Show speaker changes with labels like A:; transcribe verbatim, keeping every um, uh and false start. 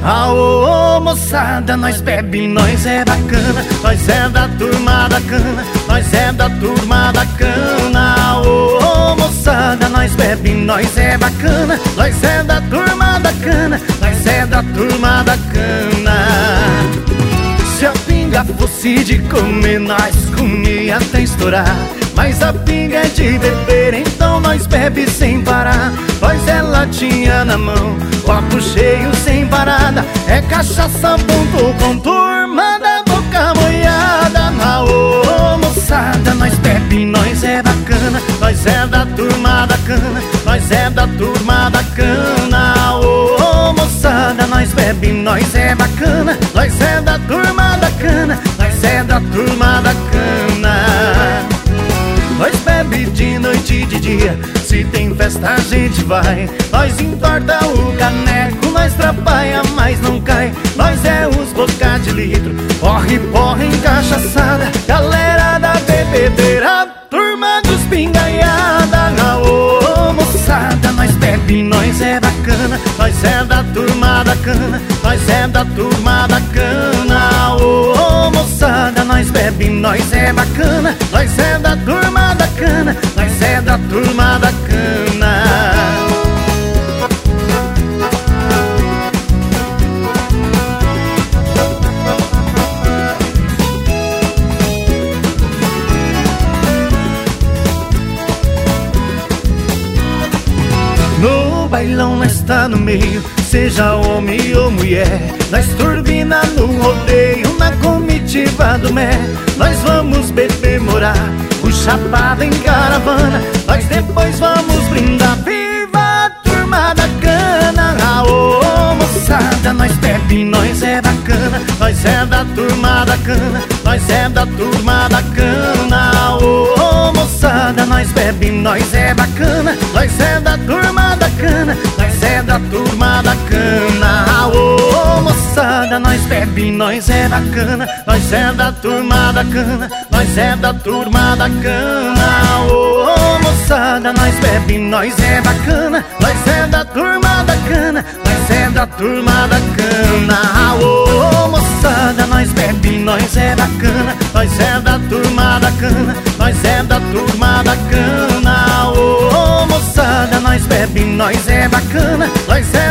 A: Aô, moçada, nós bebe, nós é bacana, nós é da turma da cana, nós é da turma da cana. Aô, moçada, nós bebe, nós é bacana, nós é da turma da cana, nós é da turma da cana. Se a pinga fosse de comer, nós comia até estourar, mas a pinga é de beber, então nós bebe sem parar. Nós é latinha na mão, copo cheio sem parada, é cachaça ponto com turma da boca molhada. Aô, moçada, nós bebe, nós é bacana, nós é da turma da cana, nós é da turma da cana. Aô, moçada, nós bebe, nós é bacana, nós é da turma da cana, nós é da turma da cana. Nós bebe de noite e de dia, se tem festa a gente vai. Nós entorta o caneco, nós trabalha, mas não cai. Nós é os boca de litro, porre, porre encachaçada, galera da bebedeira, turma dos pingaiada. Aô, moçada, nós bebe, nós é bacana, nós é da turma da cana, nós é da turma da cana. Aô, moçada, nós bebe, nós é bacana, nós é da turma da cana, nós é da turma da cana. No bailão nós tá no meio, seja homem ou mulher, nós turbina no rodeio, na comitiva do Mé. Nós vamos beber, morar, o chapado em caravana, nós depois vamos brindar, viva a turma da cana. Aô, moçada, nós bebe, nós é bacana, nós é da turma da cana, nós é da turma da cana. Aô, moçada, nós bebe, nós é bacana, nós é da turma da cana, nós é da turma da cana. Aô, moçada, nós bebe, nós é bacana, nós é da turma da cana, nós é da turma da cana. Aô, moçada, nós bebe, nós é bacana, nós é da turma da cana, nós é da turma da cana. Aô, moçada, nós bebe, nós é bacana, nós é da turma da cana, nós é da turma da cana. Aô, moçada, nós bebe, nós é bacana, nós é